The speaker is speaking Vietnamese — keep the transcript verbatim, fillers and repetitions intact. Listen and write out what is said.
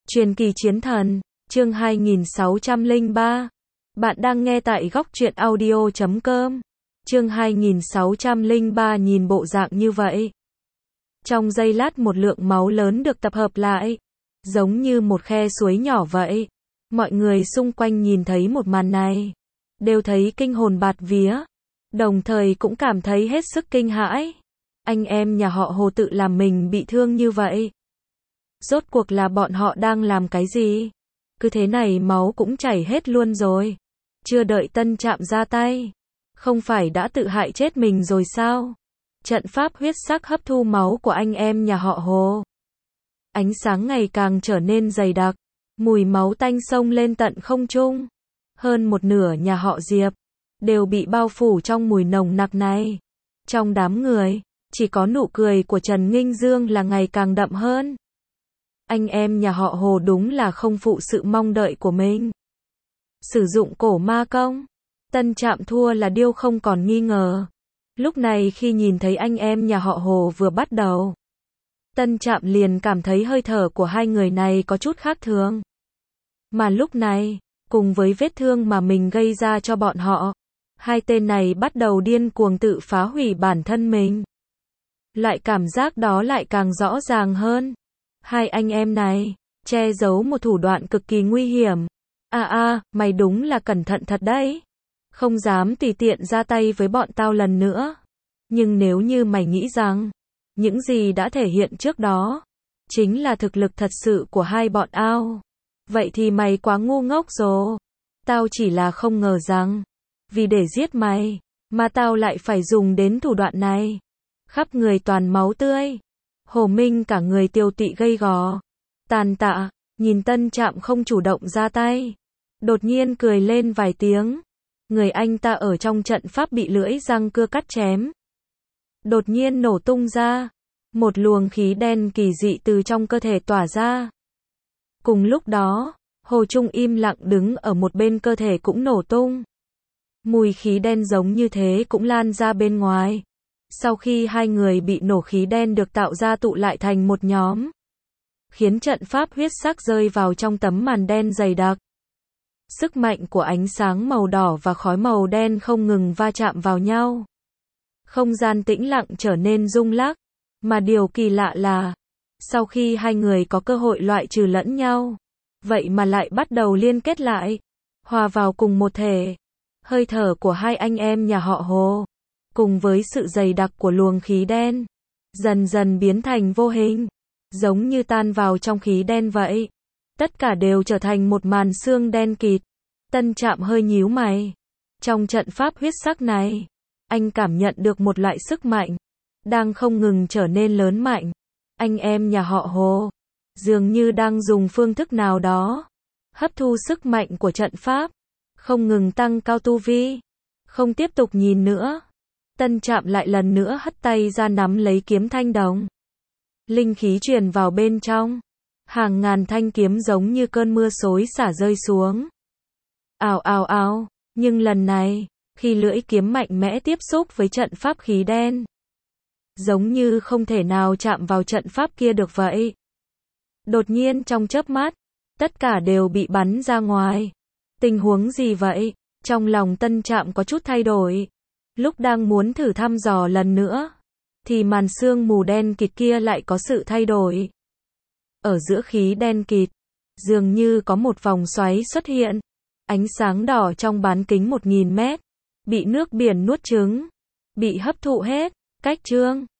Truyền kỳ chiến thần, chương hai nghìn sáu trăm lẻ ba. Bạn đang nghe tại góc truyện audio chấm com. Chương hai nghìn sáu trăm lẻ ba nhìn bộ dạng như vậy. Trong giây lát một lượng máu lớn được tập hợp lại, giống như một khe suối nhỏ vậy. Mọi người xung quanh nhìn thấy một màn này, đều thấy kinh hồn bạt vía, đồng thời cũng cảm thấy hết sức kinh hãi. Anh em nhà họ Hồ tự làm mình bị thương như vậy. Rốt cuộc là bọn họ đang làm cái gì? Cứ thế này máu cũng chảy hết luôn rồi. Chưa đợi Tân Trạm ra tay, không phải đã tự hại chết mình rồi sao? Trận pháp huyết sắc hấp thu máu của anh em nhà họ Hồ. Ánh sáng ngày càng trở nên dày đặc, mùi máu tanh xông lên tận không trung. Hơn một nửa nhà họ Diệp đều bị bao phủ trong mùi nồng nặc này. Trong đám người, chỉ có nụ cười của Trần Nghinh Dương là ngày càng đậm hơn. Anh em nhà họ Hồ đúng là không phụ sự mong đợi của mình. Sử dụng cổ ma công, Tân Trạm thua là điều không còn nghi ngờ. Lúc này khi nhìn thấy anh em nhà họ Hồ vừa bắt đầu, Tân Trạm liền cảm thấy hơi thở của hai người này có chút khác thường. Mà lúc này, cùng với vết thương mà mình gây ra cho bọn họ, hai tên này bắt đầu điên cuồng tự phá hủy bản thân mình. Loại cảm giác đó lại càng rõ ràng hơn. Hai anh em này, che giấu một thủ đoạn cực kỳ nguy hiểm. À à, mày đúng là cẩn thận thật đấy. Không dám tùy tiện ra tay với bọn tao lần nữa. Nhưng nếu như mày nghĩ rằng, những gì đã thể hiện trước đó, chính là thực lực thật sự của hai bọn ao, vậy thì mày quá ngu ngốc rồi. Tao chỉ là không ngờ rằng, vì để giết mày, mà tao lại phải dùng đến thủ đoạn này. Khắp người toàn máu tươi. Hồ Minh cả người tiêu tụy gay gò, tàn tạ, nhìn Tân Trạm không chủ động ra tay. Đột nhiên cười lên vài tiếng. Người anh ta ở trong trận pháp bị lưỡi răng cưa cắt chém. Đột nhiên nổ tung ra. Một luồng khí đen kỳ dị từ trong cơ thể tỏa ra. Cùng lúc đó, Hồ Trung im lặng đứng ở một bên cơ thể cũng nổ tung. Mùi khí đen giống như thế cũng lan ra bên ngoài. Sau khi hai người bị nổ khí đen được tạo ra tụ lại thành một nhóm, khiến trận pháp huyết sắc rơi vào trong tấm màn đen dày đặc. Sức mạnh của ánh sáng màu đỏ và khói màu đen không ngừng va chạm vào nhau. Không gian tĩnh lặng trở nên rung lắc, mà điều kỳ lạ là, sau khi hai người có cơ hội loại trừ lẫn nhau, vậy mà lại bắt đầu liên kết lại, hòa vào cùng một thể. Hơi thở của hai anh em nhà họ Hồ, cùng với sự dày đặc của luồng khí đen, dần dần biến thành vô hình, giống như tan vào trong khí đen vậy. Tất cả đều trở thành một màn sương đen kịt. Tân Trạm hơi nhíu mày. Trong trận pháp huyết sắc này, anh cảm nhận được một loại sức mạnh, đang không ngừng trở nên lớn mạnh. Anh em nhà họ Hồ, dường như đang dùng phương thức nào đó, hấp thu sức mạnh của trận pháp, không ngừng tăng cao tu vi. Không tiếp tục nhìn nữa. Tân Trạm lại lần nữa hất tay ra nắm lấy kiếm thanh đồng. Linh khí truyền vào bên trong. Hàng ngàn thanh kiếm giống như cơn mưa xối xả rơi xuống. Ào ào ào, nhưng lần này, khi lưỡi kiếm mạnh mẽ tiếp xúc với trận pháp khí đen, giống như không thể nào chạm vào trận pháp kia được vậy. Đột nhiên trong chớp mắt, tất cả đều bị bắn ra ngoài. Tình huống gì vậy? Trong lòng Tân Trạm có chút thay đổi. Lúc đang muốn thử thăm dò lần nữa, thì màn sương mù đen kịt kia lại có sự thay đổi. Ở giữa khí đen kịt, dường như có một vòng xoáy xuất hiện. Ánh sáng đỏ trong bán kính một nghìn mét, bị nước biển nuốt chửng, bị hấp thụ hết. Cách chương